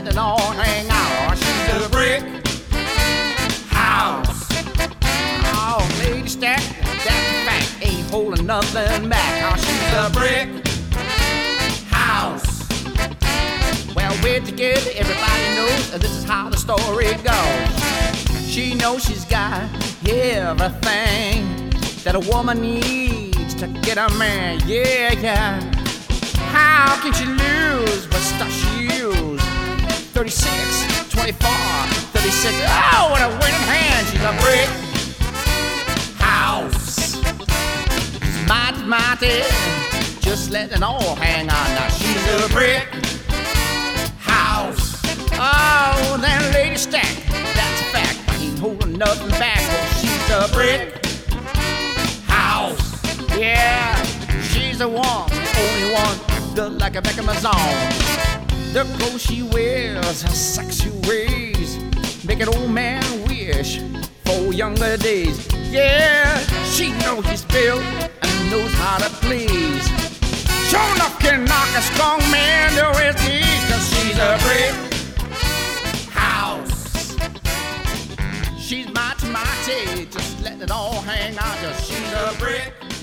letting it all hang out. She's a brick house. Oh, lady stack, that's a fact, ain't holding nothing back. Oh, she's a brick house. Well, we're together, everybody knows this is how the story goes. She knows she's got everything that a woman needs to get a man, yeah, yeah. How can she lose what stuff she used? 36, 24, 36, oh, what a winning hand. She's a brick house. She's mighty, just letting it all hang on now. She's a brick house. Oh, that lady stack, that's a fact, ain't holding nothing back. Oh, she's a brick house. Yeah, she's the one, the only one, built like a Beckham. The clothes she wears, her sexy ways, make an old man wish for younger days. Yeah, she knows he's built and knows how to please. Sure enough can knock a strong man to his knees, 'cause she's a brick house. She's mighty, just letting it all hang out, 'cause she's a brick